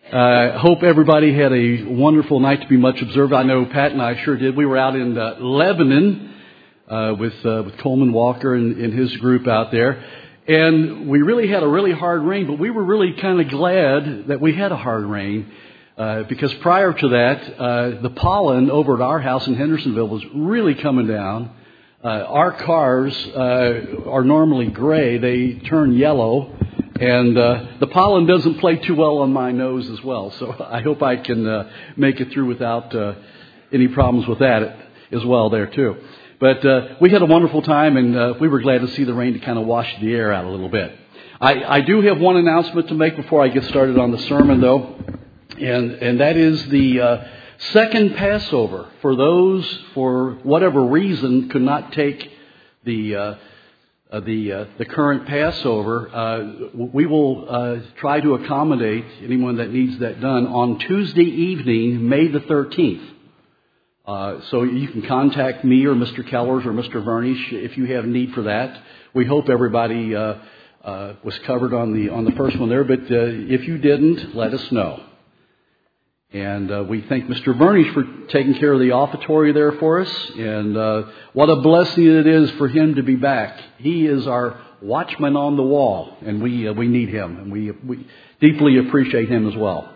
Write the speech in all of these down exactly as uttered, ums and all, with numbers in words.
Uh, hope everybody had a wonderful night to be much observed. I know Pat and I sure did. We were out in uh, Lebanon uh, with uh, with Coleman Walker and, and his group out there, and we really had a really hard rain. But we were really kind of glad that we had a hard rain uh, because prior to that, uh, the pollen over at our house in Hendersonville was really coming down. Uh, our cars uh, are normally gray; they turn yellow. And uh, the pollen doesn't play too well on my nose as well. So I hope I can uh, make it through without uh, any problems with that as well there too. But uh, we had a wonderful time, and uh, we were glad to see the rain to kind of wash the air out a little bit. I, I do have one announcement to make before I get started on the sermon, though. And, and that is the uh, second Passover. For those, for whatever reason, could not take the uh, Uh, the uh, the current Passover, uh, we will uh, try to accommodate anyone that needs that done on Tuesday evening, May the thirteenth. Uh, so you can contact me or Mister Kellers or Mister Vernish if you have need for that. We hope everybody uh, uh, was covered on the on the first one there, but uh, if you didn't, let us know. And uh, we thank Mister Vernish for taking care of the offertory there for us. And uh, what a blessing it is for him to be back. He is our watchman on the wall, and we uh, we need him, and we we deeply appreciate him as well.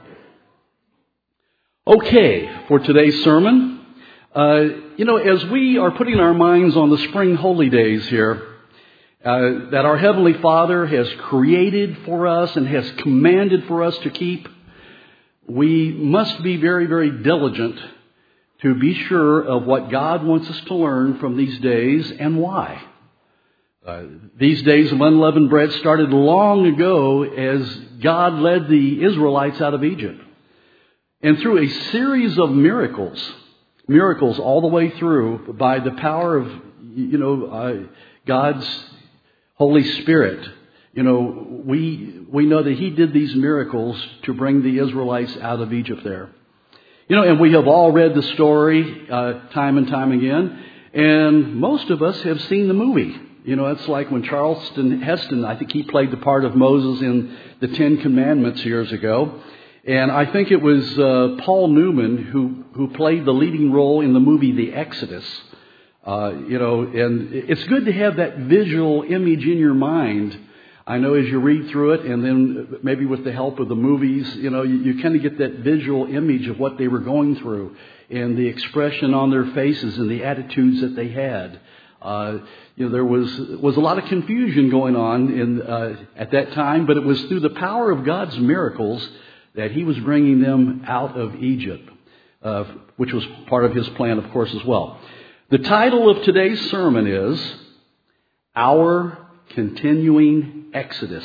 Okay, for today's sermon, uh, you know, as we are putting our minds on the spring holy days here, uh, that our Heavenly Father has created for us and has commanded for us to keep, we must be very, very diligent to be sure of what God wants us to learn from these days and why. Uh, these days of unleavened bread started long ago as God led the Israelites out of Egypt. And through a series of miracles, miracles all the way through by the power of, you know, uh, God's Holy Spirit, you know, we we know that He did these miracles to bring the Israelites out of Egypt there. You know, and we have all read the story uh, time and time again, and most of us have seen the movie. You know, it's like when Charleston Heston, I think he played the part of Moses in the Ten Commandments years ago. And I think it was uh, Paul Newman who, who played the leading role in the movie The Exodus. Uh, you know, and it's good to have that visual image in your mind. I know as you read through it, and then maybe with the help of the movies, you know, you, you kind of get that visual image of what they were going through and the expression on their faces and the attitudes that they had. Uh, you know, there was was a lot of confusion going on in uh, at that time, but it was through the power of God's miracles that He was bringing them out of Egypt, uh, which was part of His plan, of course, as well. The title of today's sermon is Our Continuing Exodus.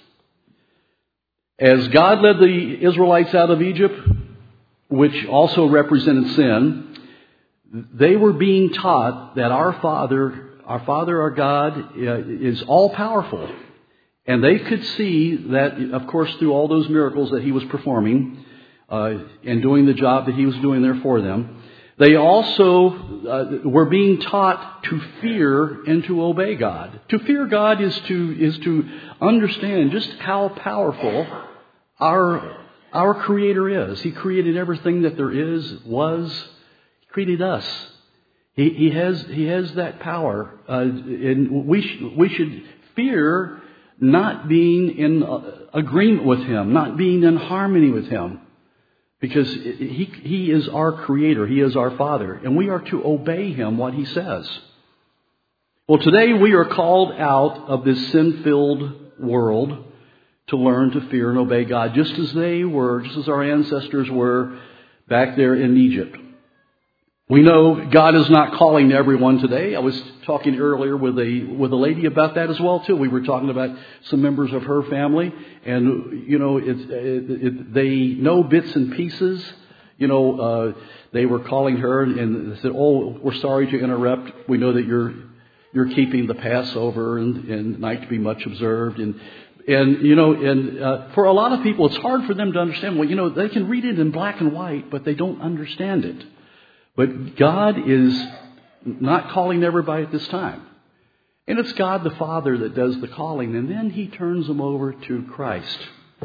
As God led the Israelites out of Egypt, which also represented sin, they were being taught that our Father, our Father, our God, is all-powerful. And they could see that, of course, through all those miracles that He was performing uh, and doing the job that He was doing there for them. They also uh, were being taught to fear and to obey God. To fear God is to is to understand just how powerful our our Creator is. He created everything that there is, was. He created us. He, he has He has that power, uh, and we sh- we should fear not being in agreement with Him, not being in harmony with Him. Because he, he is our Creator. He is our Father. And we are to obey Him, what He says. Well, today we are called out of this sin-filled world to learn to fear and obey God, just as they were, just as our ancestors were back there in Egypt. We know God is not calling everyone today. I was talking earlier with a with a lady about that as well too. We were talking about some members of her family, and you know, it's it, it, they know bits and pieces. You know, uh, they were calling her and they said, "Oh, we're sorry to interrupt. We know that you're you're keeping the Passover and, and night to be much observed." And and you know, and uh, for a lot of people, it's hard for them to understand. Well, you know, they can read it in black and white, but they don't understand it. But God is not calling everybody at this time. And it's God the Father that does the calling. And then He turns them over to Christ.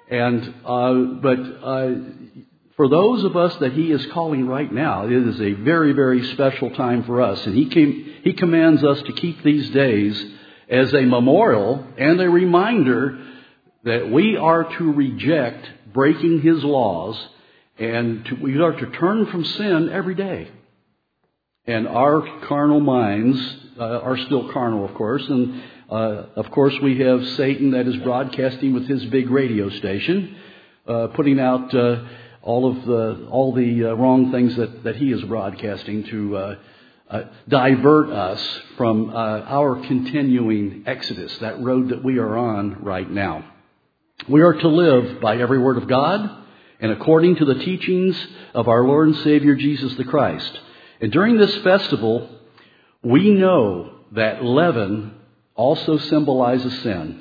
And uh, but uh, for those of us that He is calling right now, it is a very, very special time for us. And He came, He commands us to keep these days as a memorial and a reminder that we are to reject breaking His laws, and to, we are to turn from sin every day. And our carnal minds uh, are still carnal, of course. And uh, of course, we have Satan that is broadcasting with his big radio station, uh, putting out uh, all of the all the uh, wrong things that, that he is broadcasting to uh, uh, divert us from uh, our continuing exodus, that road that we are on right now. We are to live by every word of God and according to the teachings of our Lord and Savior Jesus the Christ. And during this festival, we know that leaven also symbolizes sin,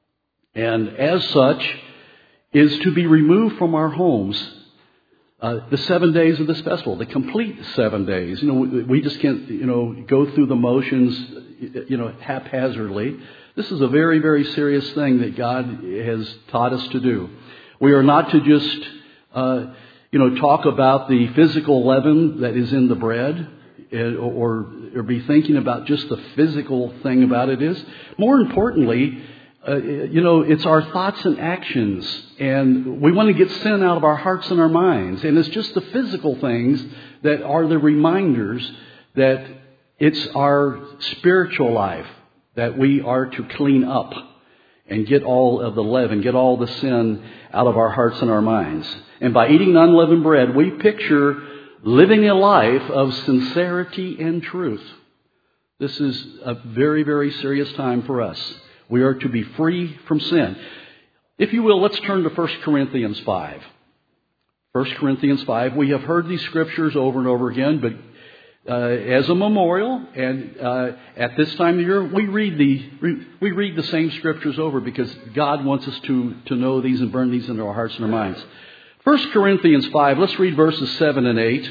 and as such is to be removed from our homes uh, the seven days of this festival, the complete seven days. You know, we, we just can't, you know, go through the motions, you know, haphazardly. This is a very, very serious thing that God has taught us to do. We are not to just, uh, you know, talk about the physical leaven that is in the bread, or, or be thinking about just the physical thing about it is. More importantly, uh, you know, it's our thoughts and actions, and we want to get sin out of our hearts and our minds. And it's just the physical things that are the reminders that it's our spiritual life that we are to clean up and get all of the leaven, get all the sin out of our hearts and our minds. And by eating unleavened bread, we picture living a life of sincerity and truth. This is a very, very serious time for us. We are to be free from sin. If you will, let's turn to First Corinthians five. First Corinthians five. We have heard these scriptures over and over again, but uh, as a memorial, and uh, at this time of year, we read the we read the same scriptures over because God wants us to to know these and burn these into our hearts and our minds. First Corinthians five, let's read verses seven and eight,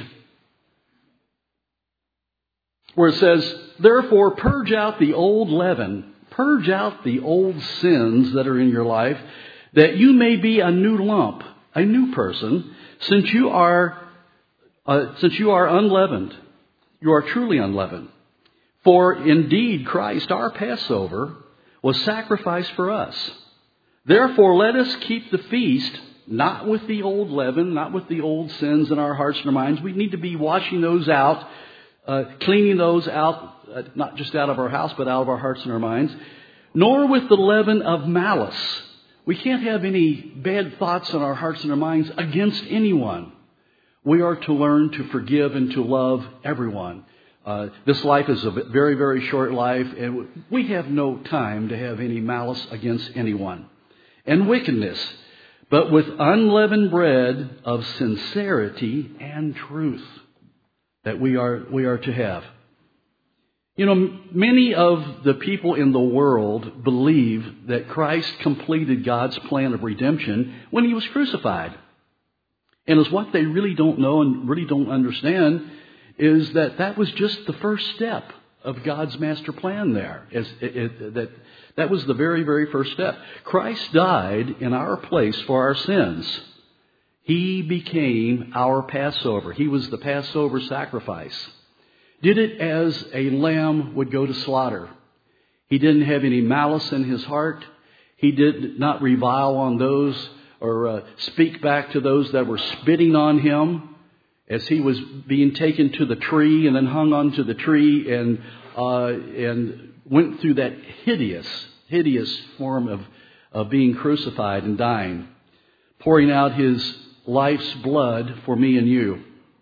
where it says, "Therefore purge out the old leaven, purge out the old sins that are in your life, that you may be a new lump, a new person, since you are uh, since you are unleavened, you are truly unleavened. For indeed Christ, our Passover, was sacrificed for us. Therefore let us keep the feast, not with the old leaven, not with the old sins in our hearts and our minds." We need to be washing those out, uh, cleaning those out, uh, not just out of our house, but out of our hearts and our minds. "Nor with the leaven of malice." We can't have any bad thoughts in our hearts and our minds against anyone. We are to learn to forgive and to love everyone. Uh, this life is a very, very short life, and we have no time to have any malice against anyone. "And wickedness, but with unleavened bread of sincerity and truth," that we are we are to have. You know, many of the people in the world believe that Christ completed God's plan of redemption when He was crucified. And it's what they really don't know and really don't understand is that that was just the first step of God's master plan there. As it, it, that That was the very, very first step. Christ died in our place for our sins. He became our Passover. He was the Passover sacrifice. Did it as a lamb would go to slaughter. He didn't have any malice in His heart. He did not revile on those or uh, speak back to those that were spitting on Him as He was being taken to the tree and then hung onto the tree and uh, and went through that hideous, hideous form of, of being crucified and dying, pouring out His life's blood for me and you.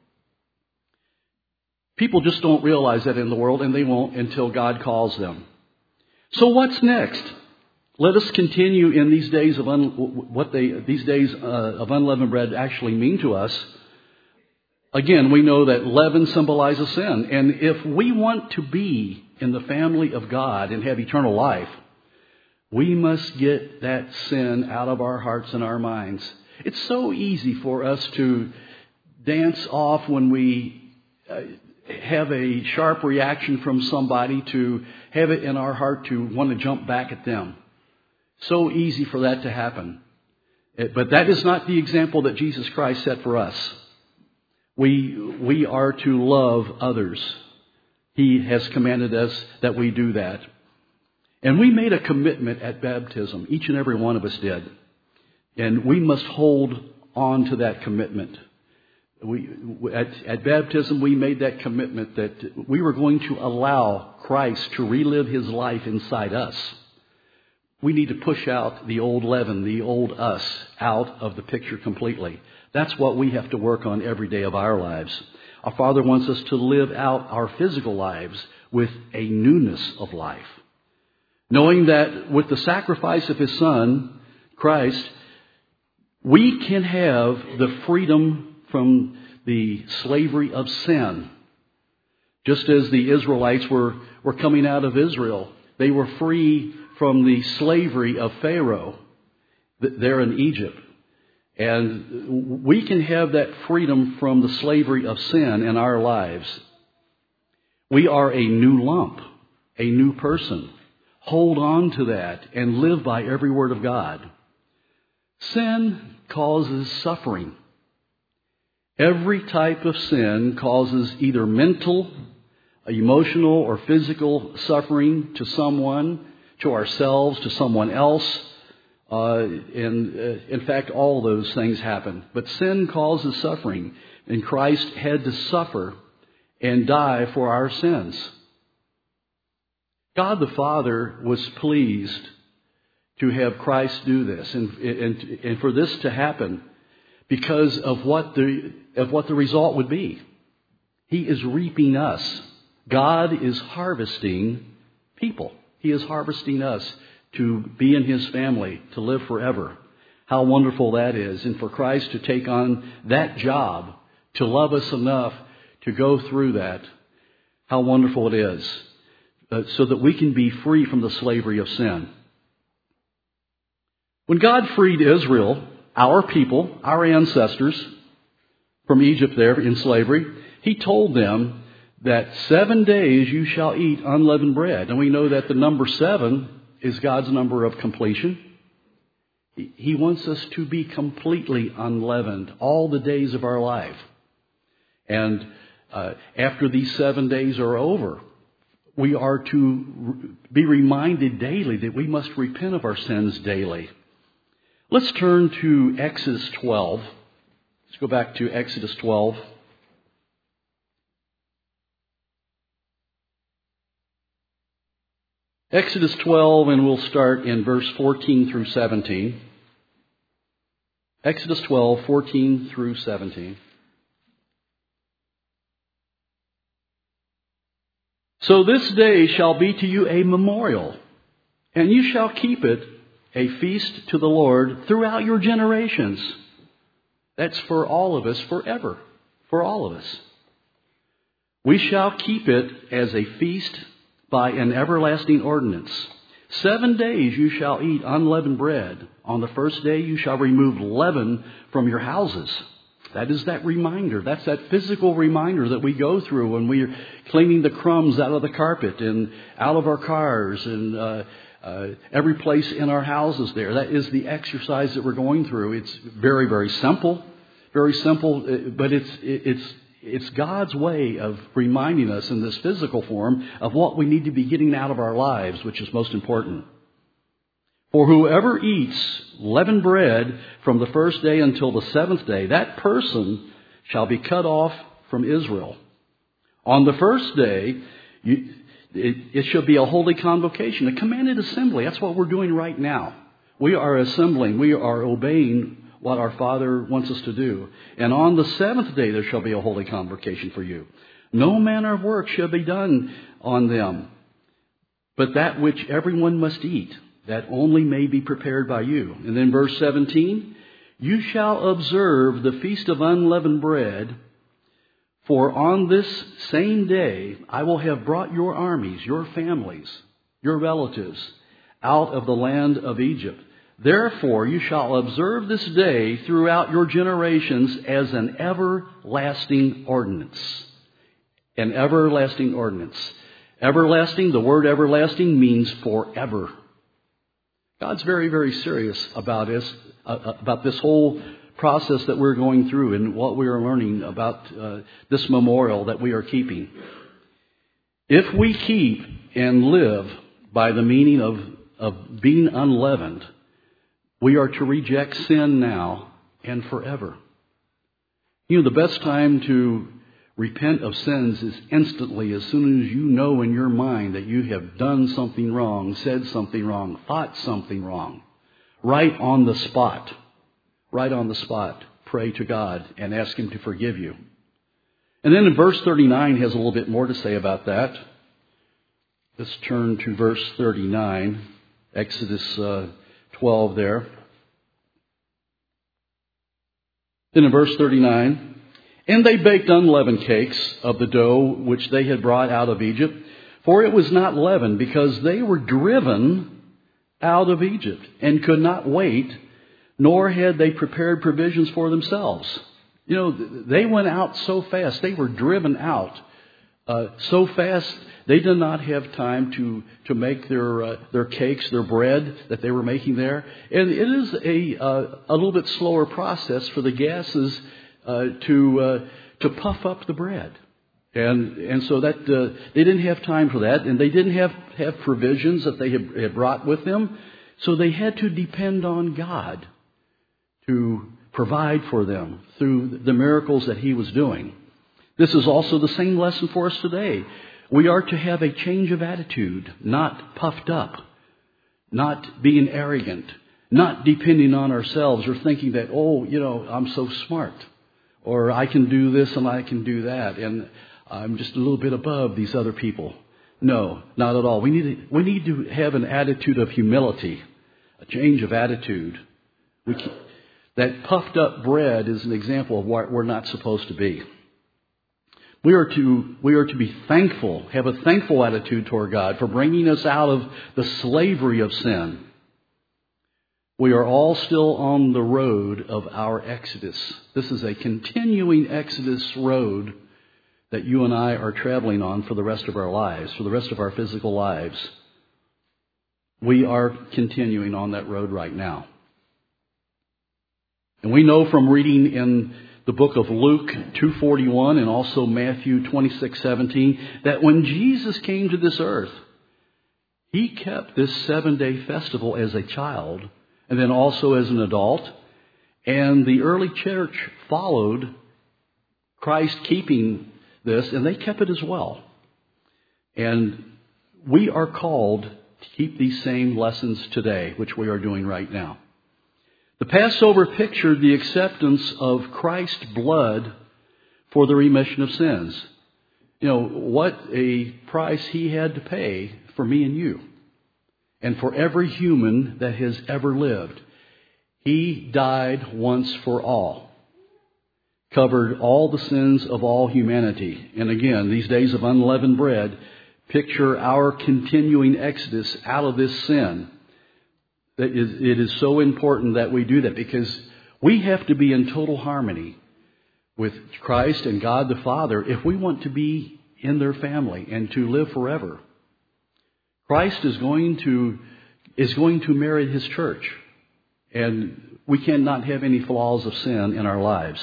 People just don't realize that in the world, and they won't until God calls them. So what's next? Let us continue in these days of un, what they these days uh, of unleavened bread actually mean to us. Again, we know that leaven symbolizes sin, and if we want to be in the family of God and have eternal life, we must get that sin out of our hearts and our minds. It's so easy for us to dance off when we uh, have a sharp reaction from somebody, to have it in our heart to want to jump back at them. So easy for that to happen. But that is not the example that Jesus Christ set for us. We, we are to love others. He has commanded us that we do that. And we made a commitment at baptism. Each and every one of us did. And we must hold on to that commitment. We, at, at baptism, we made that commitment that we were going to allow Christ to relive His life inside us. We need to push out the old leaven, the old us, out of the picture completely. That's what we have to work on every day of our lives. Our Father wants us to live out our physical lives with a newness of life. Knowing that with the sacrifice of His Son, Christ, we can have the freedom from the slavery of sin. Just as the Israelites were, were coming out of Israel, they were free from the slavery of Pharaoh there in Egypt. And we can have that freedom from the slavery of sin in our lives. We are a new lump, a new person. Hold on to that and live by every word of God. Sin causes suffering. Every type of sin causes either mental, emotional, or physical suffering to someone, to ourselves, to someone else. Uh, and uh, in fact, all those things happen. But sin causes suffering. And Christ had to suffer and die for our sins. God the Father was pleased to have Christ do this. And, and, and for this to happen because of what the, of what the result would be. He is reaping us. God is harvesting people. He is harvesting us to be in His family, to live forever. How wonderful that is. And for Christ to take on that job, to love us enough to go through that, how wonderful it is. Uh, so that we can be free from the slavery of sin. When God freed Israel, our people, our ancestors, from Egypt there in slavery, He told them that seven days you shall eat unleavened bread. And we know that the number seven is God's number of completion. He wants us to be completely unleavened all the days of our life. And uh, after these seven days are over, we are to be reminded daily that we must repent of our sins daily. Let's turn to Exodus twelve. Let's go back to Exodus twelve. Exodus twelve, and we'll start in verse fourteen through seventeen. Exodus twelve, fourteen through seventeen. So this day shall be to you a memorial, and you shall keep it a feast to the Lord throughout your generations. That's for all of us forever, for all of us. We shall keep it as a feast by an everlasting ordinance. Seven days you shall eat unleavened bread. On the first day you shall remove leaven from your houses. That is that reminder. That's that physical reminder that we go through when we're cleaning the crumbs out of the carpet and out of our cars and uh, uh, every place in our houses there. That is the exercise that we're going through. It's very, very simple. Very simple, but it's it's it's God's way of reminding us in this physical form of what we need to be getting out of our lives, which is most important. For whoever eats leavened bread from the first day until the seventh day, that person shall be cut off from Israel. On the first day, you, it, it shall be a holy convocation, a commanded assembly. That's what we're doing right now. We are assembling. We are obeying what our Father wants us to do. And on the seventh day, there shall be a holy convocation for you. No manner of work shall be done on them, but that which everyone must eat, that only may be prepared by you. And then verse seventeen, you shall observe the feast of unleavened bread, for on this same day I will have brought your armies, your families, your relatives, out of the land of Egypt. Therefore you shall observe this day throughout your generations as an everlasting ordinance. An everlasting ordinance. Everlasting, the word everlasting means forever. God's very, very serious about us, uh, about this whole process that we're going through and what we are learning about uh, this memorial that we are keeping. If we keep and live by the meaning of, of being unleavened, we are to reject sin now and forever. You know, the best time to repent of sins is instantly, as soon as you know in your mind that you have done something wrong, said something wrong, thought something wrong. Right on the spot. Right on the spot. Pray to God and ask Him to forgive you. And then in verse thirty-nine has a little bit more to say about that. Let's turn to verse thirty-nine. Exodus uh, twelve there. Then in verse thirty-nine, and they baked unleavened cakes of the dough which they had brought out of Egypt, for it was not leavened, because they were driven out of Egypt and could not wait, nor had they prepared provisions for themselves. You know, they went out so fast. They were driven out uh, so fast. They did not have time to, to make their uh, their cakes, their bread that they were making there. And it is a uh, a little bit slower process for the gases uh, to uh, to puff up the bread. And and so that uh, they didn't have time for that, and they didn't have, have provisions that they had, had brought with them. So they had to depend on God to provide for them through the miracles that He was doing. This is also the same lesson for us today. We are to have a change of attitude, not puffed up, not being arrogant, not depending on ourselves or thinking that, oh, you know, I'm so smart, or I can do this and I can do that, and I'm just a little bit above these other people. No, not at all. We need to, we need to have an attitude of humility, a change of attitude. We can, that puffed up bread is an example of what we're not supposed to be. We are to we are to be thankful, have a thankful attitude toward God for bringing us out of the slavery of sin. We are all still on the road of our exodus. This is a continuing exodus road that you and I are traveling on for the rest of our lives, for the rest of our physical lives. We are continuing on that road right now. And we know from reading in the book of Luke two forty-one and also Matthew twenty-six seventeen that when Jesus came to this earth, He kept this seven-day festival as a child and then also as an adult. And the early church followed Christ keeping this, and they kept it as well. And we are called to keep these same lessons today, which we are doing right now. The Passover pictured the acceptance of Christ's blood for the remission of sins. You know, what a price He had to pay for me and you, and for every human that has ever lived. He died once for all, covered all the sins of all humanity. And again, these days of unleavened bread picture our continuing exodus out of this sin. It is so important that we do that, because we have to be in total harmony with Christ and God the Father if we want to be in their family and to live forever. Christ is going to is going to marry His church, and we cannot have any flaws of sin in our lives.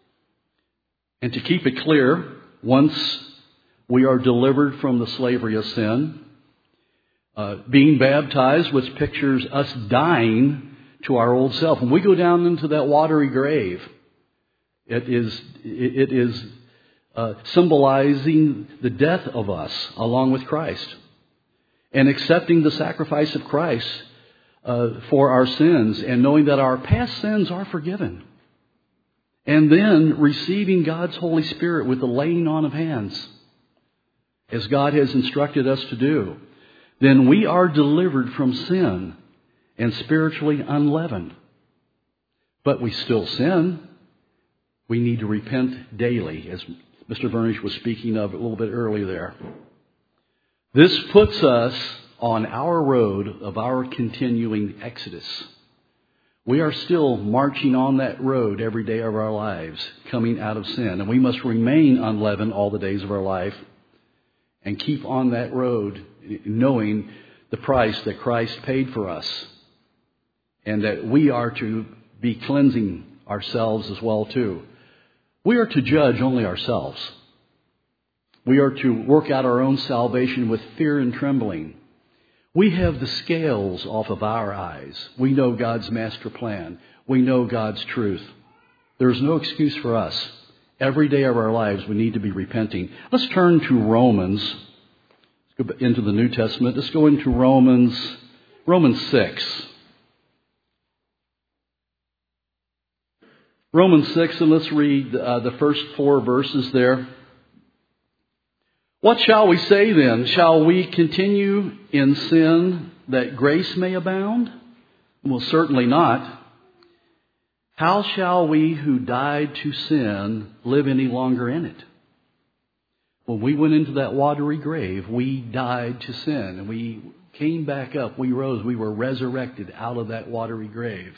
And to keep it clear, once we are delivered from the slavery of sin, Uh, being baptized, which pictures us dying to our old self. When we go down into that watery grave, it is it is uh, symbolizing the death of us along with Christ, and accepting the sacrifice of Christ uh, for our sins, and knowing that our past sins are forgiven, and then receiving God's Holy Spirit with the laying on of hands, as God has instructed us to do. Then we are delivered from sin and spiritually unleavened. But we still sin. We need to repent daily, as Mister Vernish was speaking of a little bit earlier there. This puts us on our road of our continuing exodus. We are still marching on that road every day of our lives, coming out of sin. And we must remain unleavened all the days of our life and keep on that road, knowing the price that Christ paid for us. and that we are to be cleansing ourselves as well too. We are to judge only ourselves. We are to work out our own salvation with fear and trembling. We have the scales off of our eyes. We know God's master plan. We know God's truth. There's no excuse for us. Every day of our lives we need to be repenting. Let's turn to Romans. Let's go into the New Testament. Let's go into Romans, Romans six. Romans six, and let's read uh, the first four verses there. What shall we say then? Shall we continue in sin that grace may abound? Well, certainly not. How shall we who died to sin live any longer in it? When we went into that watery grave, we died to sin, and we came back up. We rose. We were resurrected out of that watery grave.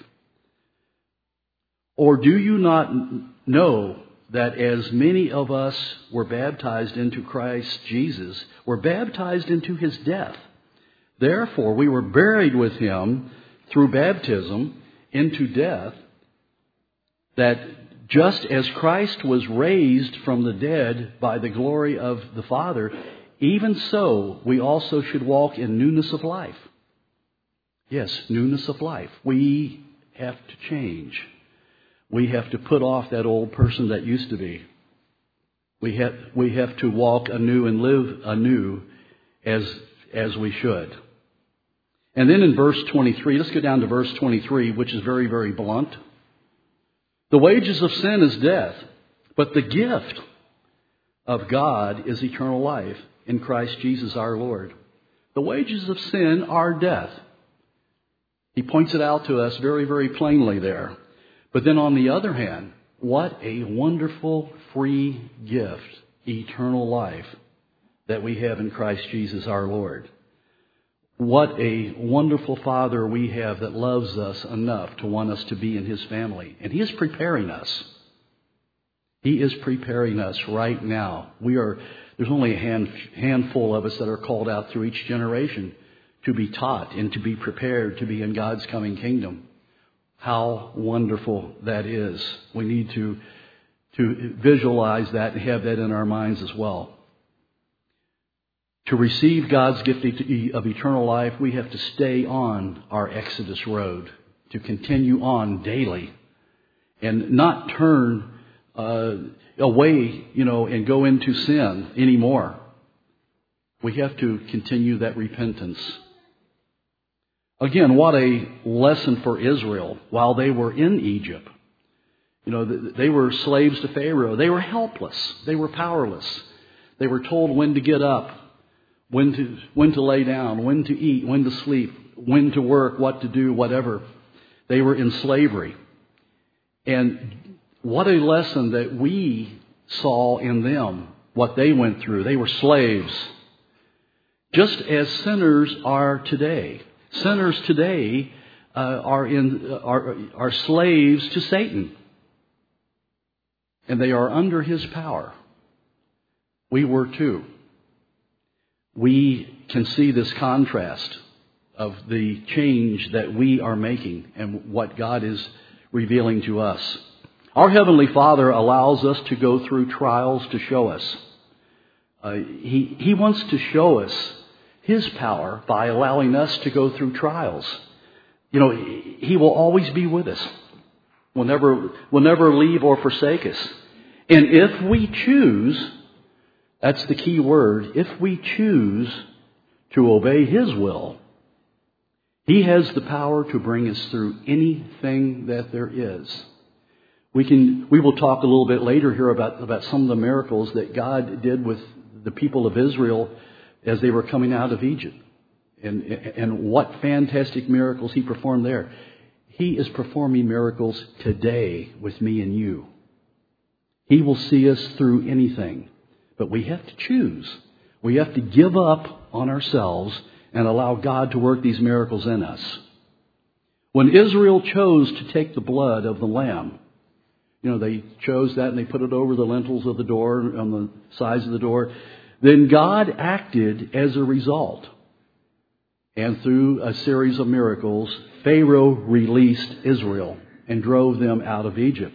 Or do you not know that as many of us were baptized into Christ Jesus, were baptized into his death? Therefore, we were buried with him through baptism into death, that just as Christ was raised from the dead by the glory of the Father, even so we also should walk in newness of life. Yes, newness of life. We have to change. We have to put off that old person that used to be. We have, we have to walk anew and live anew as, as we should. And then in verse twenty-three, let's go down to verse twenty-three, which is very, very blunt. The wages of sin is death, but the gift of God is eternal life in Christ Jesus our Lord. The wages of sin are death. He points it out to us very, very plainly there. But then on the other hand, what a wonderful free gift, eternal life, that we have in Christ Jesus our Lord. What a wonderful Father we have that loves us enough to want us to be in his family. And he is preparing us. He is preparing us right now. We are, there's only a hand, handful of us that are called out through each generation to be taught and to be prepared to be in God's coming kingdom. How wonderful that is. We need to, to visualize that and have that in our minds as well. To receive God's gift of eternal life, we have to stay on our Exodus road, to continue on daily and not turn uh, away, you know, and go into sin anymore. We have to continue that repentance. Again, what a lesson for Israel while they were in Egypt. You know, they were slaves to Pharaoh. They were helpless. They were powerless. They were told when to get up, when to when to lay down, when to eat, when to sleep, when to work, what to do, whatever. They were in slavery. And what a lesson that we saw in them, what they went through. They were slaves, just as sinners are today. Sinners today uh, are in are, are slaves to Satan, and they are under his power. We were too. We can see this contrast of the change that we are making and what God is revealing to us. Our Heavenly Father allows us to go through trials to show us. Uh, he, he wants to show us his power by allowing us to go through trials. You know, he will always be with us. Will never, will never leave or forsake us. And if we choose, that's the key word, if we choose to obey his will, he has the power to bring us through anything that there is. We can, we will talk a little bit later here about, about some of the miracles that God did with the people of Israel as they were coming out of Egypt. And, and what fantastic miracles he performed there. He is performing miracles today with me and you. He will see us through anything. But we have to choose. We have to give up on ourselves and allow God to work these miracles in us. When Israel chose to take the blood of the lamb, you know, they chose that and they put it over the lintels of the door, on the sides of the door. Then God acted as a result. And through a series of miracles, Pharaoh released Israel and drove them out of Egypt.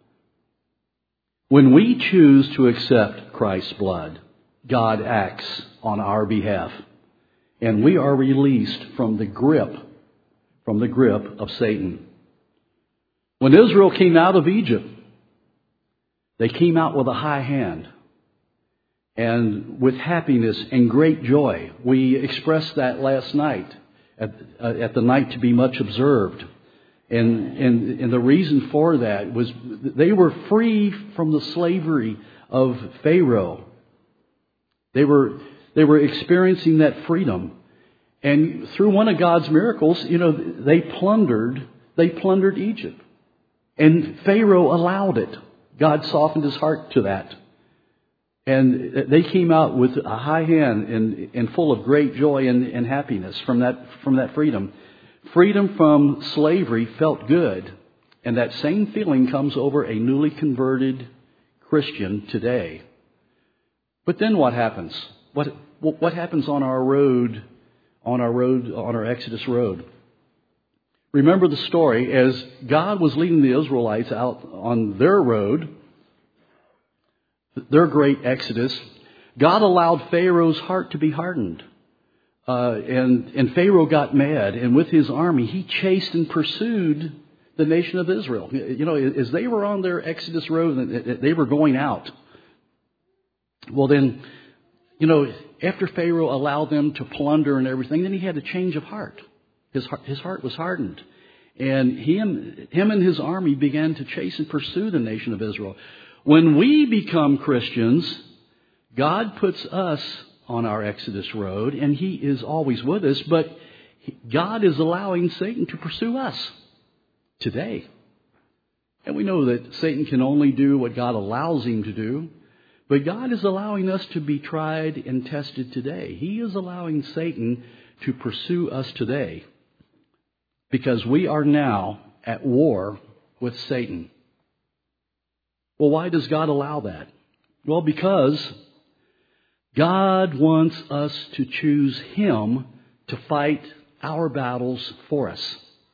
When we choose to accept Christ's blood, God acts on our behalf. And we are released from the grip, from the grip of Satan. When Israel came out of Egypt, they came out with a high hand and with happiness and great joy. We expressed that last night at, uh, at the night to be much observed. And, and, and the reason for that was they were free from the slavery of Pharaoh. They were, they were experiencing that freedom. And through one of God's miracles, you know, they plundered, they plundered Egypt. And Pharaoh allowed it. God softened his heart to that. And they came out with a high hand and, and full of great joy and, and happiness from that, from that freedom. Freedom from slavery felt good. And that same feeling comes over a newly converted Christian today. But then what happens? What, what happens on our road, on our road, on our Exodus road? Remember the story. As God was leading the Israelites out on their road, their great Exodus, God allowed Pharaoh's heart to be hardened. Uh, and, and Pharaoh got mad, and with his army, he chased and pursued the nation of Israel. You know, as they were on their Exodus road, they were going out. Well, then, you know, after Pharaoh allowed them to plunder and everything, then he had a change of heart. His heart, his heart was hardened. And him, him and his army began to chase and pursue the nation of Israel. When we become Christians, God puts us on our Exodus road, and He is always with us, but God is allowing Satan to pursue us today. And we know that Satan can only do what God allows him to do, but God is allowing us to be tried and tested today. He is allowing Satan to pursue us today because we are now at war with Satan. Well, why does God allow that? Well, because God wants us to choose Him to fight our battles for us.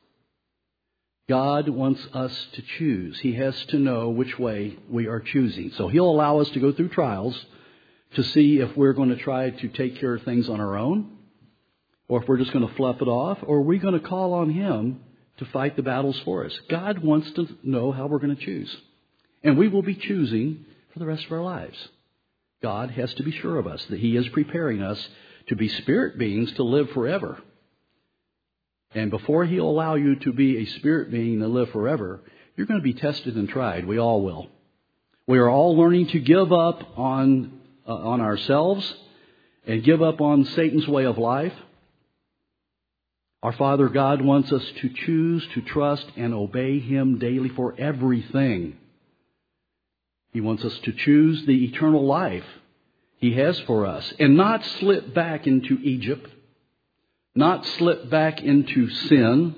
God wants us to choose. He has to know which way we are choosing. So He'll allow us to go through trials to see if we're going to try to take care of things on our own, or if we're just going to fluff it off, or are we going to call on Him to fight the battles for us. God wants to know how we're going to choose. And we will be choosing for the rest of our lives. God has to be sure of us that He is preparing us to be spirit beings to live forever. And before He'll allow you to be a spirit being to live forever, you're going to be tested and tried. We all will. We are all learning to give up on, uh, on ourselves and give up on Satan's way of life. Our Father God wants us to choose to trust and obey Him daily for everything. He wants us to choose the eternal life He has for us and not slip back into Egypt, not slip back into sin.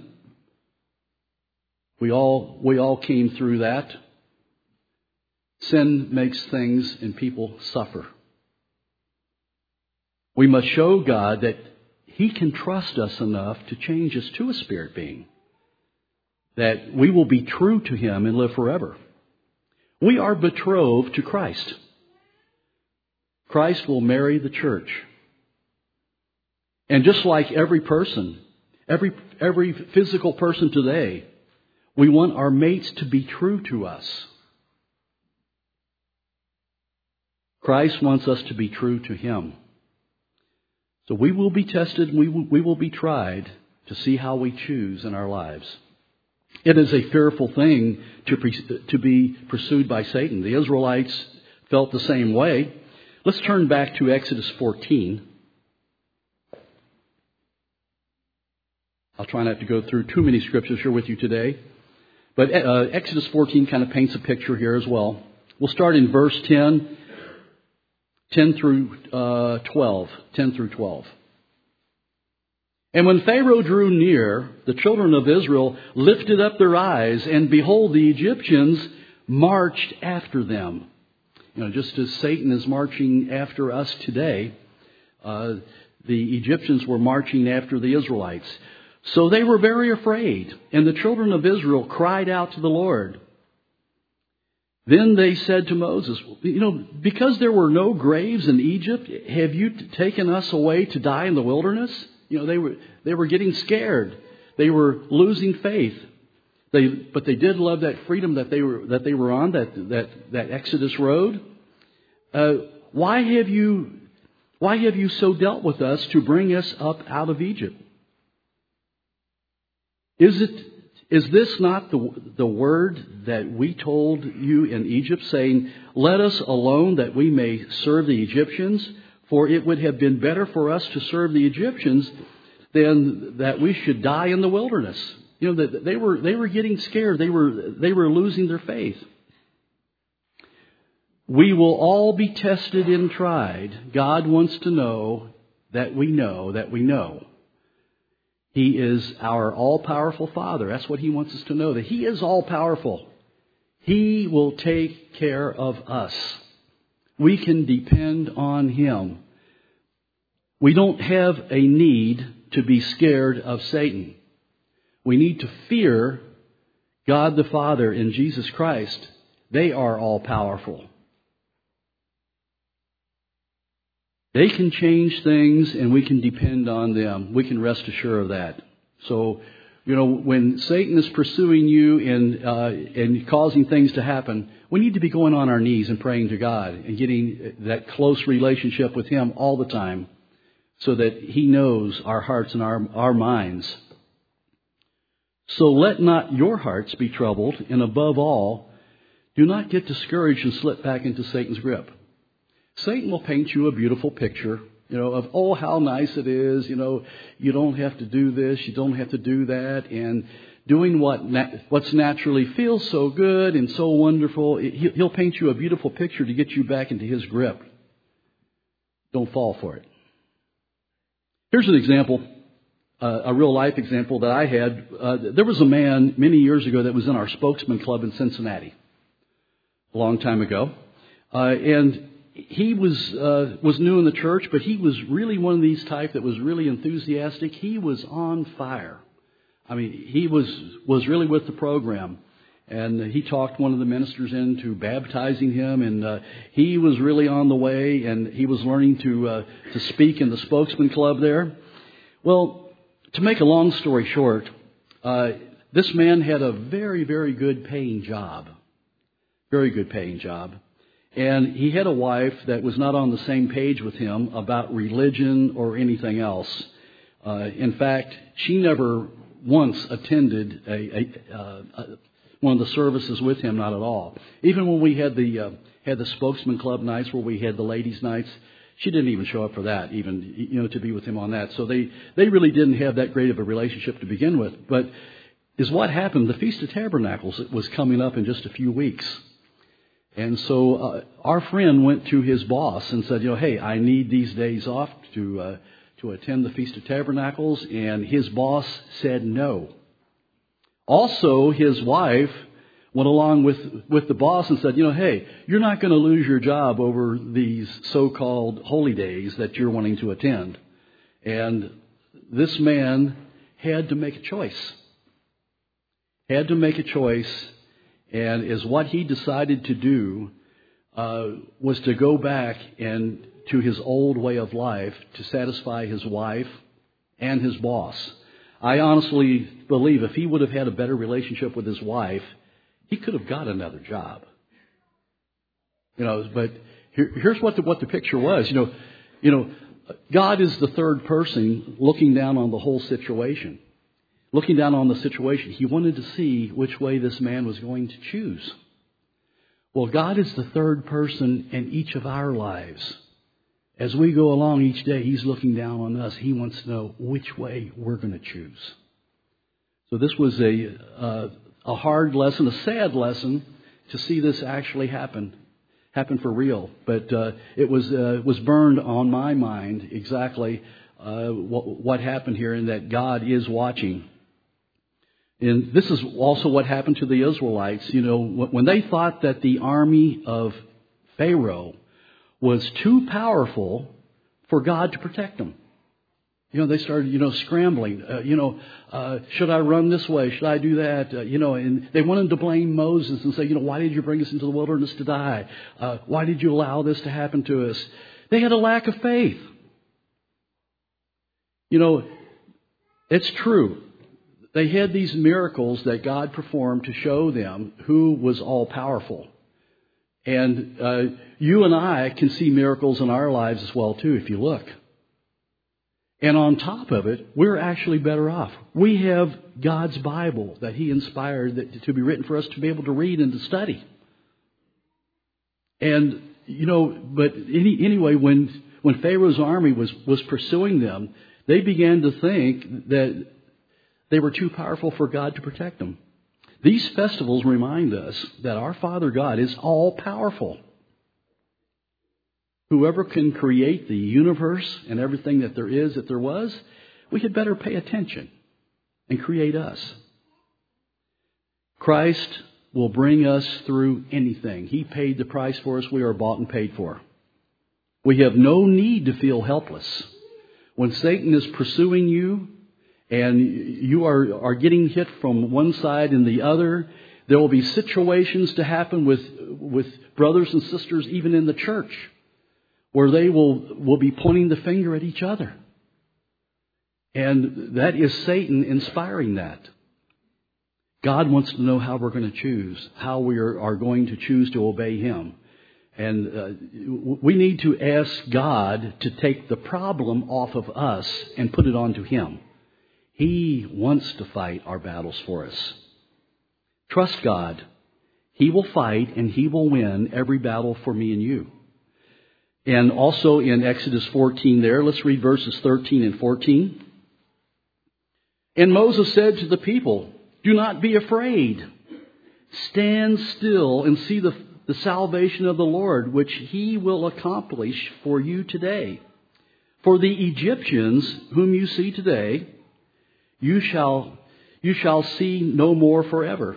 We all, we all came through that. Sin makes things and people suffer. We must show God that He can trust us enough to change us to a spirit being, that we will be true to Him and live forever. We are betrothed to Christ. Christ will marry the church. And just like every person, every, every physical person today, we want our mates to be true to us. Christ wants us to be true to Him. So we will be tested and we will, we will be tried to see how we choose in our lives. It is a fearful thing to, pre- to be pursued by Satan. The Israelites felt the same way. Let's turn back to Exodus fourteen. I'll try not to go through too many scriptures here with you today. But uh, Exodus fourteen kind of paints a picture here as well. We'll start in verse ten, ten through uh, twelve. ten through twelve. And when Pharaoh drew near, the children of Israel lifted up their eyes, and behold, the Egyptians marched after them. You know, just as Satan is marching after us today, uh, the Egyptians were marching after the Israelites. So they were very afraid, and the children of Israel cried out to the Lord. Then they said to Moses, you know, because there were no graves in Egypt, have you taken us away to die in the wilderness? You know, they were they were getting scared. They were losing faith. They, but they did love that freedom that they were that they were on, that that that Exodus road. Uh, why have you why have you so dealt with us to bring us up out of Egypt? Is it is this not the the word that we told you in Egypt, saying, "Let us alone that we may serve the Egyptians"? For it would have been better for us to serve the Egyptians than that we should die in the wilderness. You know, they were they were getting scared. They were they were losing their faith. We will all be tested and tried. God wants to know that we know that we know. He is our all-powerful Father. That's what He wants us to know, that He is all-powerful. He will take care of us. We can depend on Him. We don't have a need to be scared of Satan. We need to fear God the Father and Jesus Christ. They are all-powerful. They can change things, and we can depend on them. We can rest assured of that. So, you know, when Satan is pursuing you and uh, and causing things to happen, we need to be going on our knees and praying to God and getting that close relationship with Him all the time, so that He knows our hearts and our our minds. So let not your hearts be troubled, and above all, do not get discouraged and slip back into Satan's grip. Satan will paint you a beautiful picture, you know, of, oh, how nice it is, you know, you don't have to do this, you don't have to do that, and doing what na- what's naturally feels so good and so wonderful. He'll paint you a beautiful picture to get you back into his grip. Don't fall for it. Here's an example, uh, a real-life example that I had. Uh, there was a man many years ago that was in our Spokesman Club in Cincinnati, a long time ago, uh, and he was uh, was new in the church, but he was really one of these type that was really enthusiastic. He was on fire. I mean, he was was really with the program, and he talked one of the ministers into baptizing him, and uh, he was really on the way, and he was learning to uh, to speak in the Spokesman Club there. Well, to make a long story short, uh, this man had a very, very good paying job, very good paying job. And he had a wife that was not on the same page with him about religion or anything else. Uh, in fact, she never once attended a, a, uh, a, one of the services with him, not at all. Even when we had the uh, had the Spokesman Club nights where we had the ladies' nights, she didn't even show up for that, even you know to be with him on that. So they they really didn't have that great of a relationship to begin with. But is what happened? The Feast of Tabernacles was coming up in just a few weeks. And so uh, our friend went to his boss and said, you know, hey, I need these days off to uh, to attend the Feast of Tabernacles. And his boss said no. Also, his wife went along with, with the boss and said, you know, hey, you're not going to lose your job over these so-called holy days that you're wanting to attend. And this man had to make a choice. Had to make a choice. And is what he decided to do uh, was to go back and to his old way of life to satisfy his wife and his boss. I honestly believe if he would have had a better relationship with his wife, he could have got another job. You know, but here, here's what the what the picture was. You know, you know, God is the third person looking down on the whole situation. Looking down on the situation, he wanted to see which way this man was going to choose. Well, God is the third person in each of our lives. As we go along each day, He's looking down on us. He wants to know which way we're going to choose. So this was a uh, a hard lesson, a sad lesson, to see this actually happen, happen for real. But uh, it was uh, was burned on my mind exactly uh, what, what happened here, and that God is watching. And this is also what happened to the Israelites. You know, when they thought that the army of Pharaoh was too powerful for God to protect them. You know, they started, you know, scrambling. Uh, you know, uh, should I run this way? Should I do that? Uh, you know, and they wanted to blame Moses and say, you know, why did you bring us into the wilderness to die? Uh, why did you allow this to happen to us? They had a lack of faith. You know, it's true. They had these miracles that God performed to show them who was all powerful. And uh, you and I can see miracles in our lives as well, too, if you look. And on top of it, we're actually better off. We have God's Bible that He inspired that, to be written for us to be able to read and to study. And, you know, but any, anyway, when when Pharaoh's army was, was pursuing them, they began to think that they were too powerful for God to protect them. These festivals remind us that our Father God is all powerful. Whoever can create the universe and everything that there is, that there was, we had better pay attention and create us. Christ will bring us through anything. He paid the price for us. We are bought and paid for. We have no need to feel helpless. When Satan is pursuing you and you are, are getting hit from one side and the other, there will be situations to happen with, with brothers and sisters, even in the church, where they will, will be pointing the finger at each other. And that is Satan inspiring that. God wants to know how we're going to choose, how we are, are going to choose to obey Him. And uh, we need to ask God to take the problem off of us and put it onto Him. He wants to fight our battles for us. Trust God. He will fight and He will win every battle for me and you. And also in Exodus fourteen there, let's read verses thirteen and fourteen. And Moses said to the people, "Do not be afraid. Stand still and see the, the salvation of the Lord, which He will accomplish for you today. For the Egyptians whom you see today, you shall, you shall see no more forever.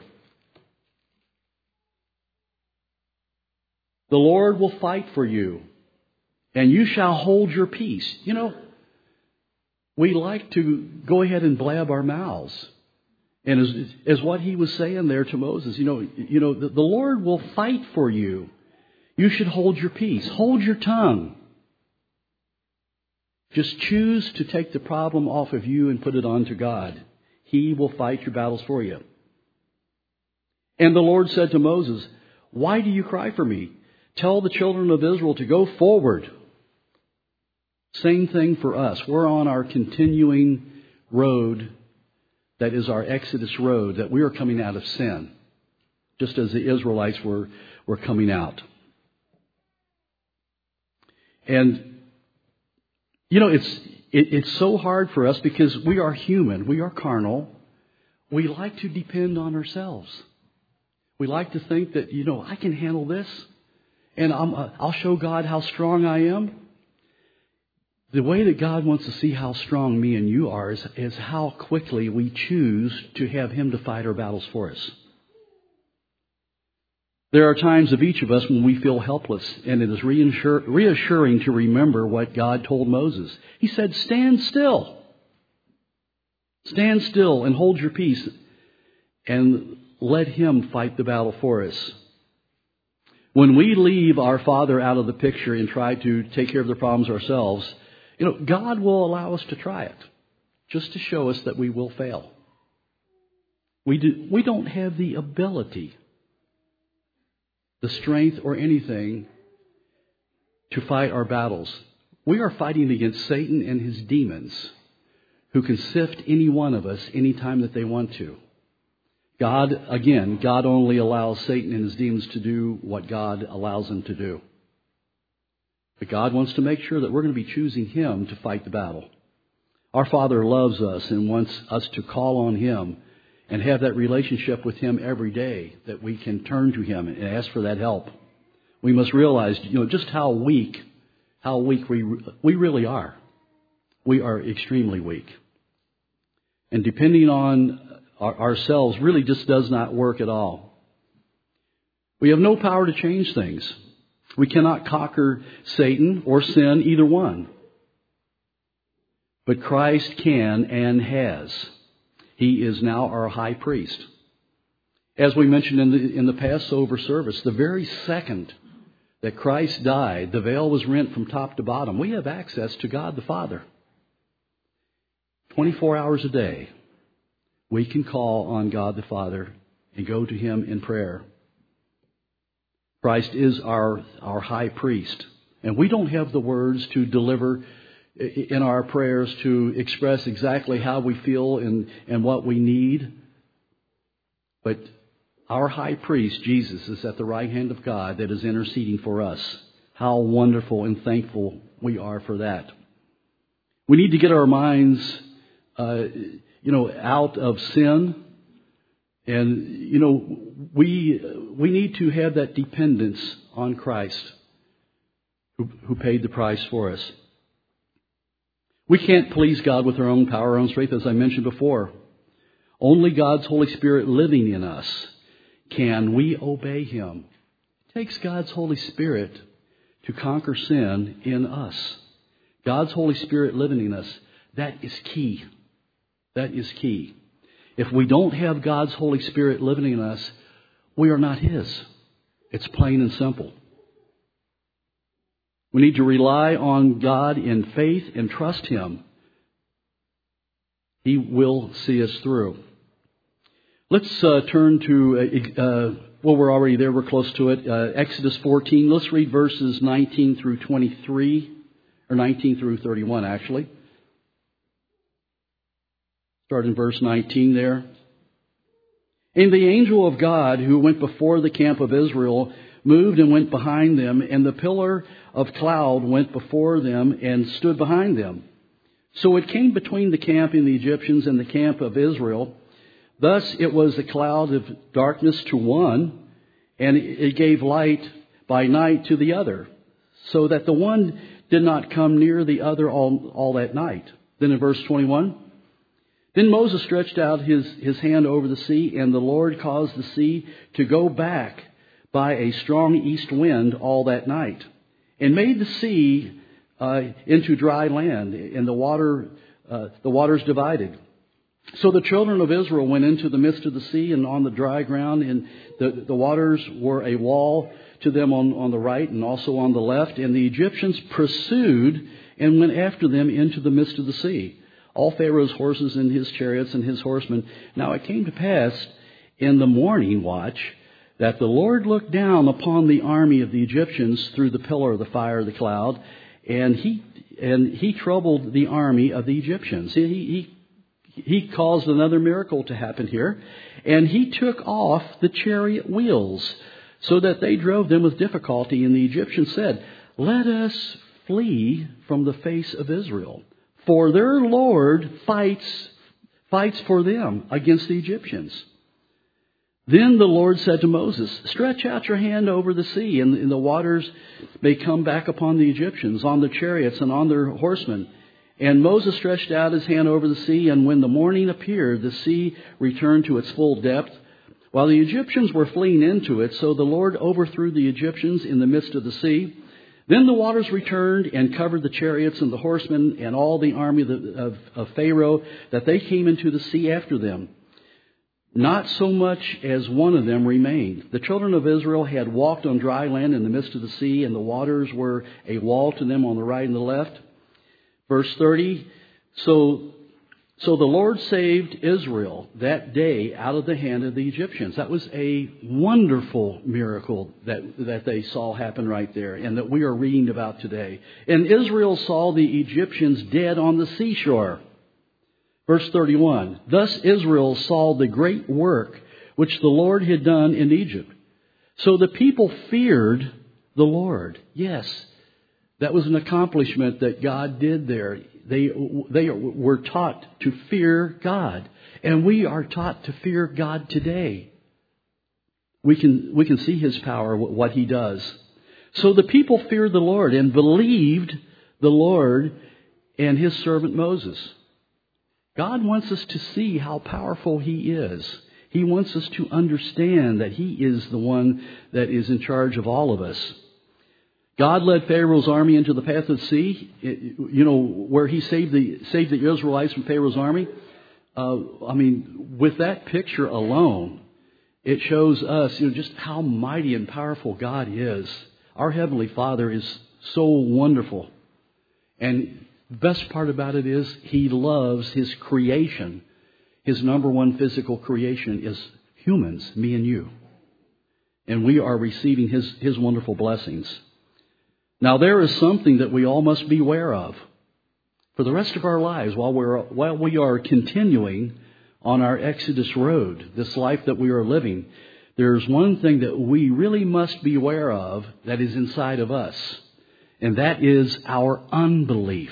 The Lord will fight for you, and you shall hold your peace." You know, we like to go ahead and blab our mouths. And as, as what he was saying there to Moses, you know, you know, the, the Lord will fight for you. You should hold your peace. Hold your tongue. Just choose to take the problem off of you and put it onto God. He will fight your battles for you. And the Lord said to Moses, "Why do you cry for me? Tell the children of Israel to go forward." Same thing for us. We're on our continuing road that is our Exodus road, that we are coming out of sin, just as the Israelites were, were coming out. And, you know, it's it, it's so hard for us because we are human. We are carnal. We like to depend on ourselves. We like to think that, you know, I can handle this, and I'm, uh, I'll show God how strong I am. The way that God wants to see how strong me and you are is, is how quickly we choose to have Him to fight our battles for us. There are times of each of us when we feel helpless, and it is reassure, reassuring to remember what God told Moses. He said, "Stand still. Stand still and hold your peace, and let Him fight the battle for us." When we leave our Father out of the picture and try to take care of the problems ourselves, you know, God will allow us to try it, just to show us that we will fail. We do, we don't have the ability, the strength, or anything to fight our battles. We are fighting against Satan and his demons, who can sift any one of us anytime that they want to. God, again, God only allows Satan and his demons to do what God allows them to do. But God wants to make sure that we're going to be choosing Him to fight the battle. Our Father loves us and wants us to call on Him and have that relationship with Him every day, that we can turn to Him and ask for that help. We must realize, you know, just how weak, how weak we we really are. We are extremely weak. And depending on our, ourselves really just does not work at all. We have no power to change things. We cannot conquer Satan or sin, either one. But Christ can and has. He is now our high priest. As we mentioned in the, in the Passover service, the very second that Christ died, the veil was rent from top to bottom. We have access to God the Father. twenty-four hours a day, we can call on God the Father and go to Him in prayer. Christ is our, our high priest. And we don't have the words to deliver in our prayers to express exactly how we feel and, and what we need. But our high priest, Jesus, is at the right hand of God that is interceding for us. How wonderful and thankful we are for that. We need to get our minds, uh, you know, out of sin. And, you know, we we need to have that dependence on Christ who, who paid the price for us. We can't please God with our own power, our own strength, as I mentioned before. Only God's Holy Spirit living in us can we obey Him. It takes God's Holy Spirit to conquer sin in us. God's Holy Spirit living in us, that is key. That is key. If we don't have God's Holy Spirit living in us, we are not His. It's plain and simple. We need to rely on God in faith and trust Him. He will see us through. Let's uh, turn to, uh, uh, well, we're already there. We're close to it. Uh, Exodus fourteen. Let's read verses nineteen through twenty-three, or nineteen through thirty-one, actually. Start in verse nineteen there. And the angel of God who went before the camp of Israel moved and went behind them, and the pillar of cloud went before them and stood behind them. So it came between the camp of the Egyptians and the camp of Israel. Thus it was a cloud of darkness to one, and it gave light by night to the other, so that the one did not come near the other all, all that night. Then in verse twenty-one, then Moses stretched out his, his hand over the sea, and the Lord caused the sea to go back by a strong east wind all that night, and made the sea uh, into dry land, and the water uh, the waters divided. So the children of Israel went into the midst of the sea and on the dry ground, and the, the waters were a wall to them on, on the right and also on the left. And the Egyptians pursued and went after them into the midst of the sea, all Pharaoh's horses and his chariots and his horsemen. Now it came to pass in the morning watch that the Lord looked down upon the army of the Egyptians through the pillar of the fire of the cloud, and he and he troubled the army of the Egyptians. He, he He caused another miracle to happen here, and he took off the chariot wheels so that they drove them with difficulty. And the Egyptians said, "Let us flee from the face of Israel, for their Lord fights fights for them against the Egyptians." Then the Lord said to Moses, "Stretch out your hand over the sea, and, and the waters may come back upon the Egyptians, on the chariots and on their horsemen." And Moses stretched out his hand over the sea, and when the morning appeared, the sea returned to its full depth, while the Egyptians were fleeing into it. So the Lord overthrew the Egyptians in the midst of the sea. Then the waters returned and covered the chariots and the horsemen and all the army of, of, of Pharaoh, that they came into the sea after them. Not so much as one of them remained. The children of Israel had walked on dry land in the midst of the sea, and the waters were a wall to them on the right and the left. Verse thirty, so, so the Lord saved Israel that day out of the hand of the Egyptians. That was a wonderful miracle that, that they saw happen right there, and that we are reading about today. And Israel saw the Egyptians dead on the seashore. Verse thirty-one, thus Israel saw the great work which the Lord had done in Egypt. So the people feared the Lord. Yes, that was an accomplishment that God did there. They they were taught to fear God, and we are taught to fear God today. We can we can see His power, what He does. So the people feared the Lord and believed the Lord and His servant Moses. God wants us to see how powerful He is. He wants us to understand that He is the one that is in charge of all of us. God led Pharaoh's army into the path of the sea, you know, where he saved the saved the Israelites from Pharaoh's army. Uh, I mean, with that picture alone, it shows us, you know, just how mighty and powerful God is. Our Heavenly Father is so wonderful. And the best part about it is He loves His creation. His number one physical creation is humans, me and you. And we are receiving His, His wonderful blessings. Now, there is something that we all must be aware of for the rest of our lives while we're while we are continuing on our Exodus road, this life that we are living. There's one thing that we really must be aware of that is inside of us, and that is our unbelief.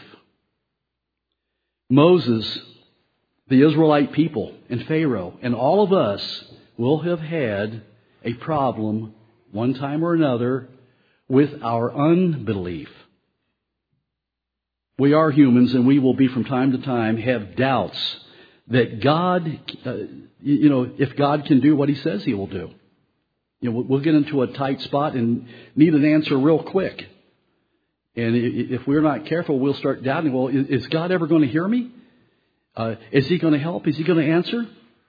Moses, the Israelite people, and Pharaoh, and all of us will have had a problem one time or another with our unbelief. We are humans, and we will be from time to time have doubts that God, uh, you know, if God can do what He says He will do. You know, we'll get into a tight spot and need an answer real quick. And if we're not careful, we'll start doubting, well, is God ever going to hear me? Uh, is He going to help? Is He going to answer?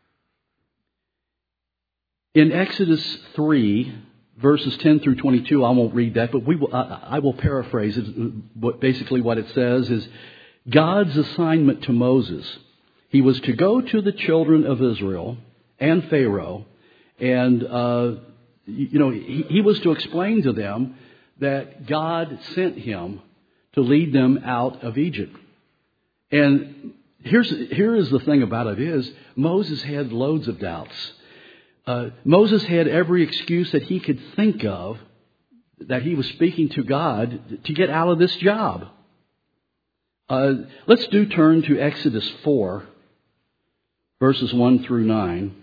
In Exodus three, verses ten through twenty-two, I won't read that, but we will, I, I will paraphrase it. But basically what it says is God's assignment to Moses. He was to go to the children of Israel and Pharaoh, and, uh, you know, he, he was to explain to them that God sent him to lead them out of Egypt. And here's here is the thing about it is Moses had loads of doubts. Uh, Moses had every excuse that he could think of that he was speaking to God to get out of this job. Uh, let's do turn to Exodus four, verses one through nine.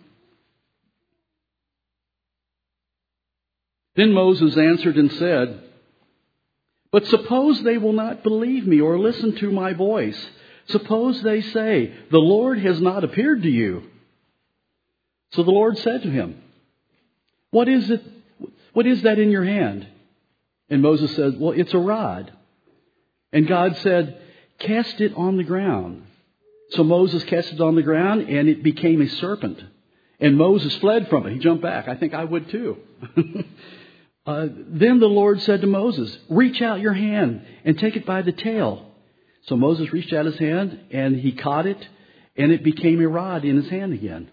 Then Moses answered and said, "But suppose they will not believe me or listen to my voice. Suppose they say, 'The Lord has not appeared to you.' So the Lord said to him, 'What is it? What is that in your hand?' And Moses said, 'Well, it's a rod.' And God said, 'Cast it on the ground.' So Moses cast it on the ground, and it became a serpent. And Moses fled from it. He jumped back. I think I would too. uh, then the Lord said to Moses, 'Reach out your hand and take it by the tail.' So Moses reached out his hand, and he caught it, and it became a rod in his hand again.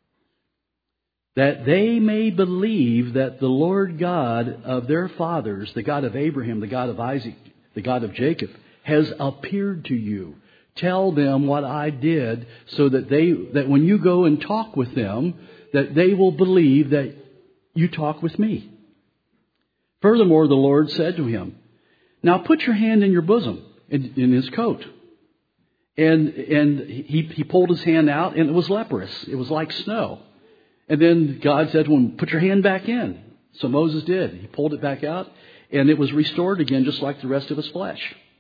That they may believe that the Lord God of their fathers, the God of Abraham, the God of Isaac, the God of Jacob, has appeared to you. Tell them what I did, so that they that when you go and talk with them, that they will believe that you talk with me." Furthermore, the Lord said to him, "Now put your hand in your bosom," in, in his coat. And and he, he pulled his hand out, and it was leprous. It was like snow. And then God said to him, "Put your hand back in." So Moses did. He pulled it back out, and it was restored again, just like the rest of his flesh.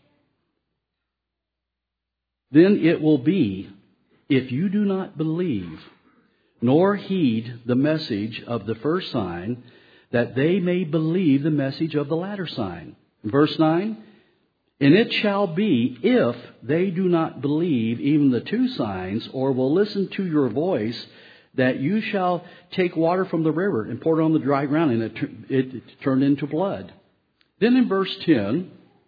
Then it will be, if you do not believe, nor heed the message of the first sign, that they may believe the message of the latter sign. Verse nine, "And it shall be, if they do not believe even the two signs, or will listen to your voice, that you shall take water from the river and pour it on the dry ground, and it, it, it turned into blood." Then in verse ten,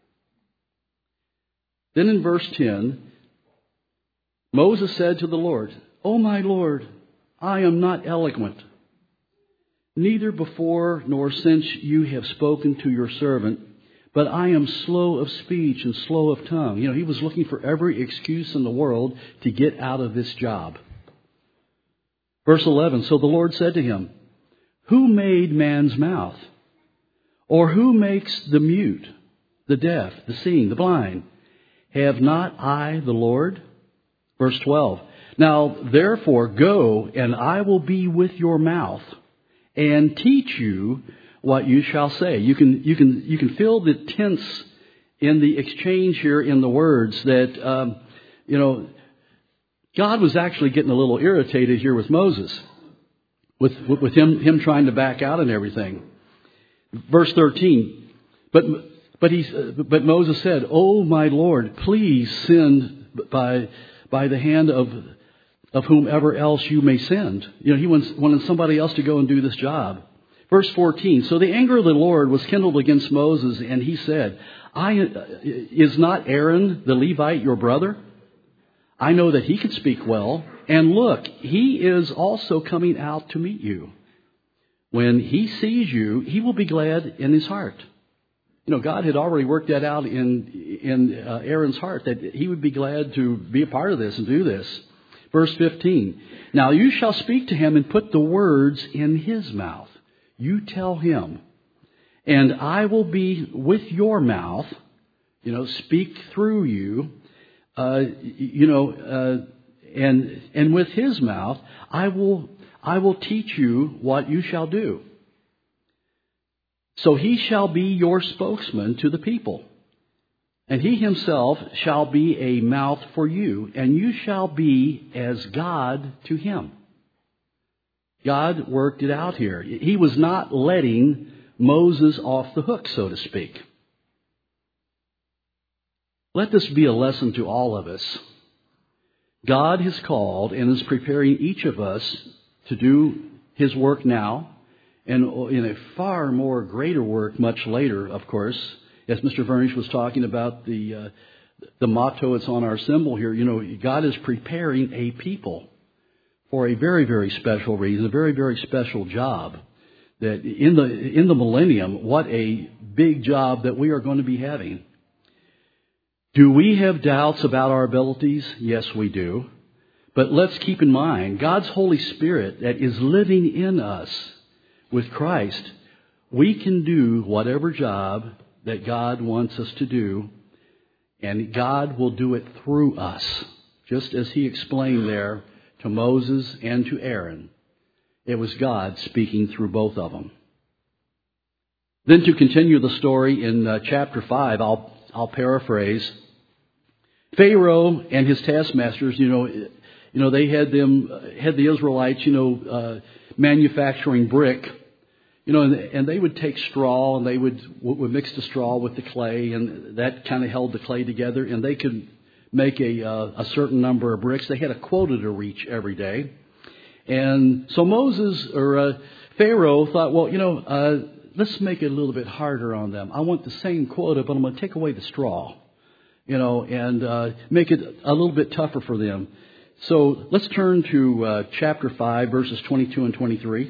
then in verse ten, Moses said to the Lord, "O my Lord, I am not eloquent, neither before nor since you have spoken to your servant, but I am slow of speech and slow of tongue." You know, he was looking for every excuse in the world to get out of this job. Verse eleven, "So the Lord said to him, 'Who made man's mouth? Or who makes the mute, the deaf, the seeing, the blind? Have not I the Lord?'" Verse twelve, "Now therefore go, and I will be with your mouth, and teach you what you shall say." You can you can you can feel the tense in the exchange here in the words that um, you know. God was actually getting a little irritated here with Moses, with with him him trying to back out and everything. Verse thirteen, but But he, but Moses said, "Oh, my Lord, please send by by the hand of of whomever else you may send." You know, he wants, wanted somebody else to go and do this job. Verse fourteen. So the anger of the Lord was kindled against Moses, and he said, "I is not Aaron the Levite your brother? I know that he can speak well, and look, he is also coming out to meet you. When he sees you, he will be glad in his heart." You know, God had already worked that out in in uh, Aaron's heart, that he would be glad to be a part of this and do this. Verse fifteen. Now you shall speak to him and put the words in his mouth. You tell him, and I will be with your mouth, you know, speak through you, uh, you know, uh, and and with his mouth, I will I will teach you what you shall do. So he shall be your spokesman to the people, and he himself shall be a mouth for you, and you shall be as God to him. God worked it out here. He was not letting Moses off the hook, so to speak. Let this be a lesson to all of us. God has called and is preparing each of us to do his work now, and in a far more greater work much later, of course. As Mister Vernish was talking about the uh, the motto that's on our symbol here, you know, God is preparing a people for a very, very special reason, a very, very special job. That in the in the millennium, what a big job that we are going to be having. Do we have doubts about our abilities? Yes, we do. But let's keep in mind, God's Holy Spirit that is living in us with Christ, we can do whatever job that God wants us to do, and God will do it through us, just as he explained there to Moses and to Aaron. It was God speaking through both of them. Then to continue the story in uh, chapter five, I'll I'll paraphrase. Pharaoh and his taskmasters, you know, you know, they had them had the Israelites, you know, uh, manufacturing brick, you know, and, and they would take straw and they would would mix the straw with the clay, and that kind of held the clay together, and they could make a uh, a certain number of bricks. They had a quota to reach every day, and so Moses or uh, Pharaoh thought, well, you know, uh, let's make it a little bit harder on them. I want the same quota, but I'm going to take away the straw, you know, and uh, make it a little bit tougher for them. So let's turn to uh, chapter five, verses twenty-two and twenty-three.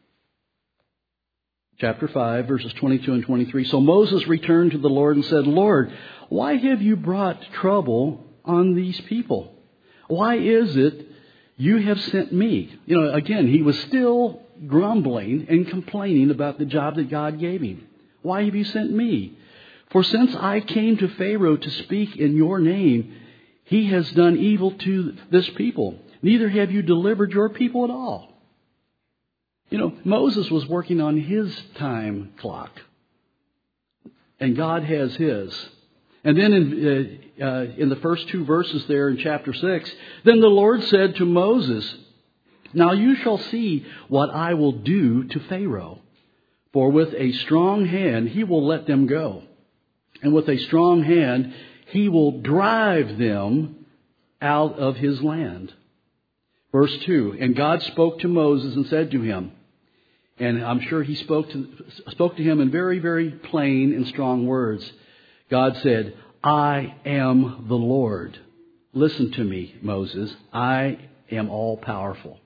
Chapter five, verses twenty-two and twenty-three. So Moses returned to the Lord and said, "Lord, why have you brought trouble on these people? Why is it you have sent me?" You know, again, he was still grumbling and complaining about the job that God gave him. "Why have you sent me? For since I came to Pharaoh to speak in your name, he has done evil to this people. Neither have you delivered your people at all." You know, Moses was working on his time clock, and God has his. And then in, uh, uh, in the first two verses there in chapter six, then the Lord said to Moses, "Now you shall see what I will do to Pharaoh. For with a strong hand he will let them go, and with a strong hand he will drive them out of his land." Verse two, and God spoke to Moses and said to him, and I'm sure he spoke to, spoke to him in very, very plain and strong words. God said, "I am the Lord. Listen to me, Moses. I am all powerful."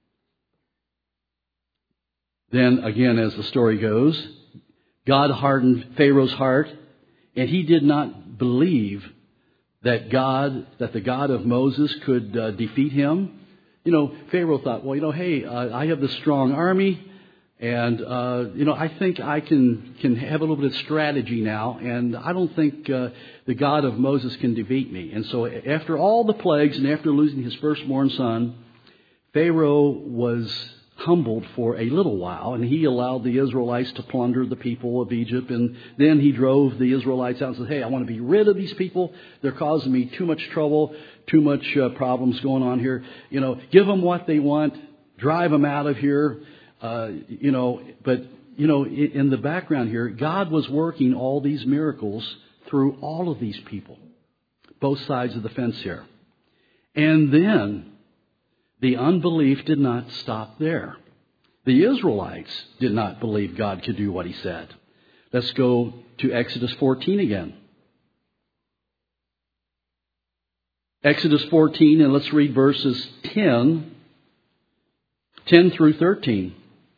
Then again, as the story goes, God hardened Pharaoh's heart, and he did not believe that God, that the God of Moses could uh, defeat him. You know, Pharaoh thought, well, you know, hey, uh, I have this strong army, and, uh, you know, I think I can can have a little bit of strategy now, and I don't think uh, the God of Moses can defeat me. And so after all the plagues and after losing his firstborn son, Pharaoh was humbled for a little while, and he allowed the Israelites to plunder the people of Egypt, and then he drove the Israelites out and said, "Hey, I want to be rid of these people. They're causing me too much trouble, too much uh, problems going on here. You know, give them what they want, drive them out of here, uh, you know, but you know, in the background here, God was working all these miracles through all of these people, both sides of the fence here. And then the unbelief did not stop there. The Israelites did not believe God could do what He said. Let's go to Exodus fourteen again. Exodus fourteen, and let's read verses ten, ten through thirteen.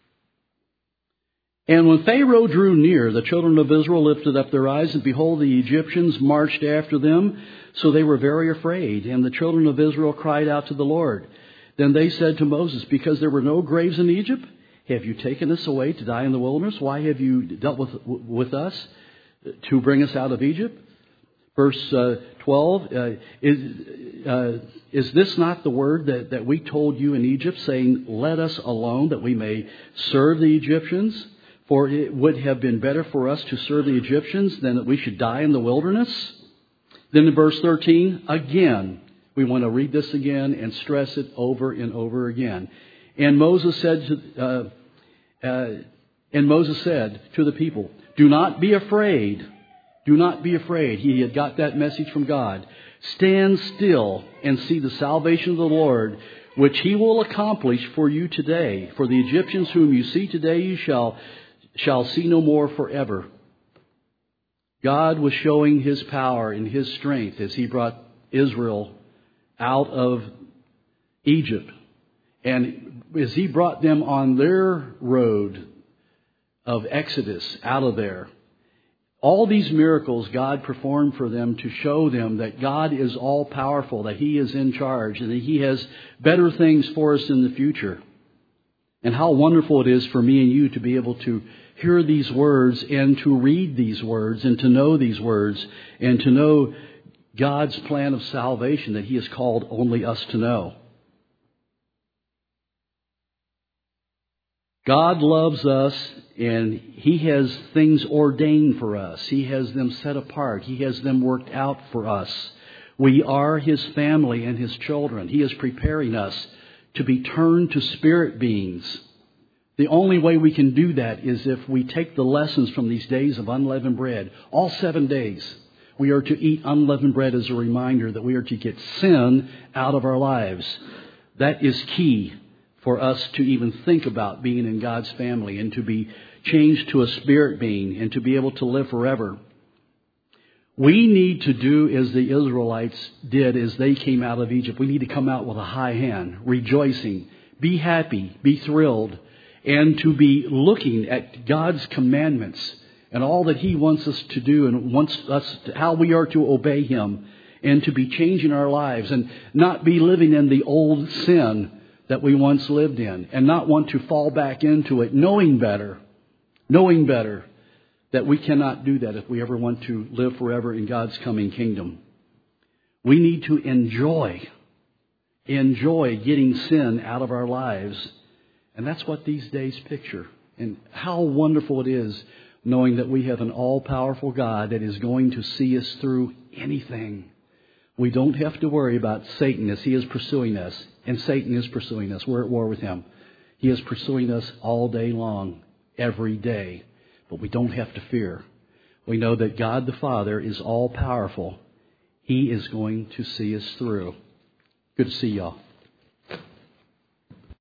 And when Pharaoh drew near, the children of Israel lifted up their eyes, and behold, the Egyptians marched after them. So they were very afraid. And the children of Israel cried out to the Lord. Then they said to Moses, because there were no graves in Egypt, have you taken us away to die in the wilderness? Why have you dealt with, with us to bring us out of Egypt? Verse uh, twelve, uh, is, uh, is this not the word that, that we told you in Egypt, saying, let us alone that we may serve the Egyptians? For it would have been better for us to serve the Egyptians than that we should die in the wilderness. Then in verse thirteen, again, we want to read this again and stress it over and over again. And Moses said to, uh, uh, and Moses said to the people, do not be afraid. Do not be afraid. He had got that message from God. Stand still and see the salvation of the Lord, which He will accomplish for you today. For the Egyptians whom you see today, you shall shall see no more forever. God was showing His power and His strength as He brought Israel out of Egypt. And as He brought them on their road of Exodus out of there, all these miracles God performed for them to show them that God is all powerful, that He is in charge, and that He has better things for us in the future. And how wonderful it is for me and you to be able to hear these words and to read these words and to know these words and to know God's plan of salvation that He has called only us to know. God loves us, and He has things ordained for us. He has them set apart. He has them worked out for us. We are His family and His children. He is preparing us to be turned to spirit beings. The only way we can do that is if we take the lessons from these days of unleavened bread. All seven days, we are to eat unleavened bread as a reminder that we are to get sin out of our lives. That is key for us to even think about being in God's family and to be changed to a spirit being and to be able to live forever. We need to do as the Israelites did as they came out of Egypt. We need to come out with a high hand, rejoicing, be happy, be thrilled, and to be looking at God's commandments and all that He wants us to do and wants us to, how we are to obey Him, and to be changing our lives and not be living in the old sin that we once lived in, and not want to fall back into it, knowing better, knowing better that we cannot do that if we ever want to live forever in God's coming kingdom. We need to enjoy, enjoy getting sin out of our lives. And that's what these days picture. And how wonderful it is knowing that we have an all-powerful God that is going to see us through anything. We don't have to worry about Satan as he is pursuing us. And Satan is pursuing us. We're at war with him. He is pursuing us all day long, every day. But we don't have to fear. We know that God the Father is all-powerful. He is going to see us through. Good to see y'all.